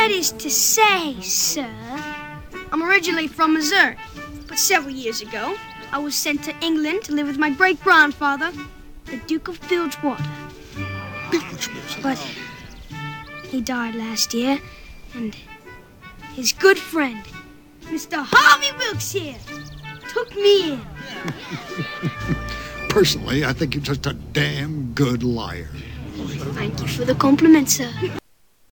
That is to say, sir, I'm originally from Missouri, but several years ago, I was sent to England to live with my great-grandfather, the Duke of Bilgewater. But he died last year, and his good friend, Mr. Harvey Wilkshire, took me in. Personally, I think you're just a damn good liar. Thank you for the compliment, sir.